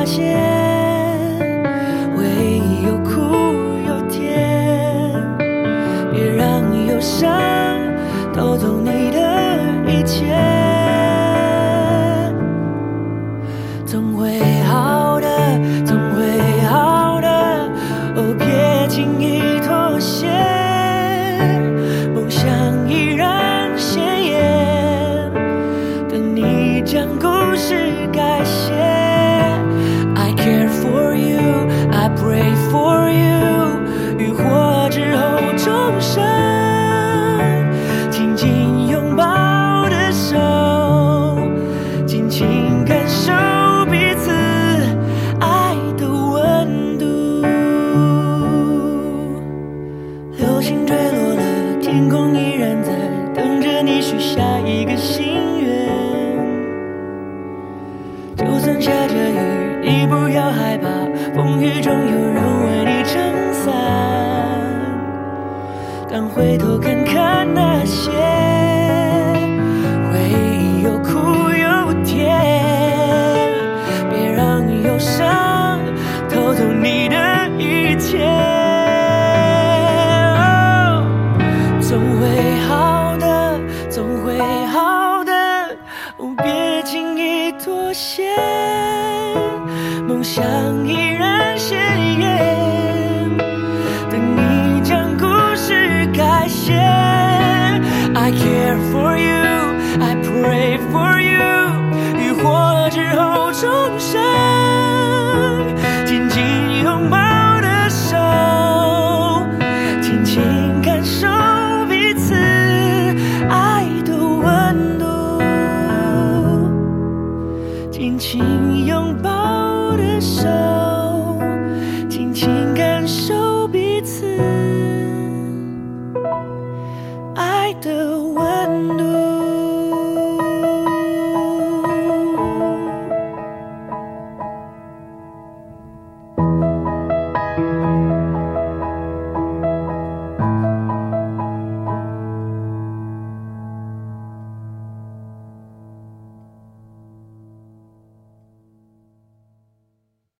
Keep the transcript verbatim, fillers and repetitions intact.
现，回忆有苦有甜，别让忧伤偷走你的一切，总会好的，总会好的，哦，别轻易妥协，梦想依然鲜艳，等你将故事改写。 I care for you, I pray for you， 浴火之后重生，紧紧拥抱的手，紧紧感受彼此爱的温度。流星坠落了，天空依然在等着你许下一个心愿。就算下着雨，你不要害怕，风雨中有人为你撑伞。当回头看看那些回忆，有苦有甜，别让忧伤偷走你的一切。哦，总会好的，总会好的，哦，别轻易妥协，梦想依然鲜艳，等你将故事改写。I care for you, I pray for you， 浴火之后重生，紧紧拥抱的手，轻轻感受彼此爱的温度，紧紧